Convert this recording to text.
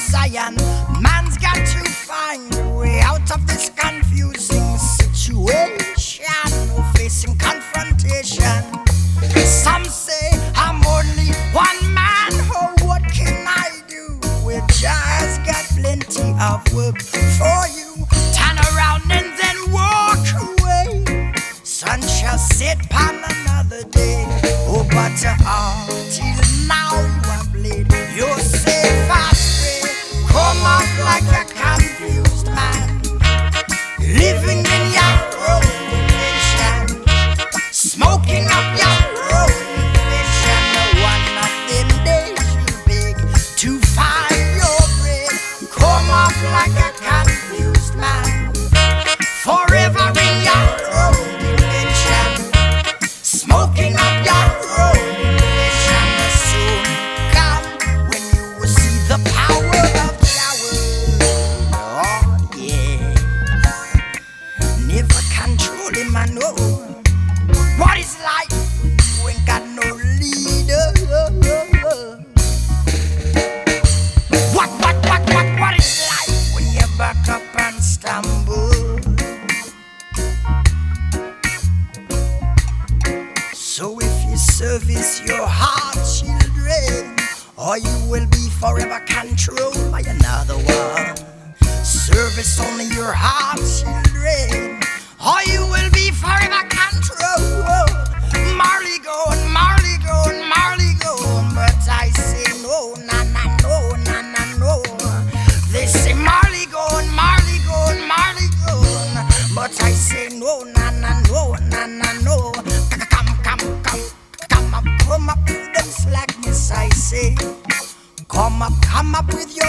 Zion. Man's got to find a way out of this confusing situation, facing confrontation. Some say I'm only one man, oh, what can I do? Well, Jah's got plenty of work for you. Turn around and then walk away. Sun shall set upon another day. Oh, but till now you have laid yourself astray. Come up like a confused man, living in your own dimension, smoking up your own invention. One of them days you'll beg to find your bread. Come up like a confused man, forever in your own dimension, smoking up your own invention. Soon come when you will see the power of Yahweh. Oh yeah, never control him, I know. What is life? You ain't got no leader. What is life when you back up and stumble? So if you service your heart, children, or you will be forever controlled by another one. Service only your heart, children, or you will be forever controlled. Marley gone, Marley gone, Marley gone, but I say no, na na no, na na no. They say Marley gone, Marley gone, Marley gone, but I say no, na na no, na na no. Come up with them slackness, I say. Come up with your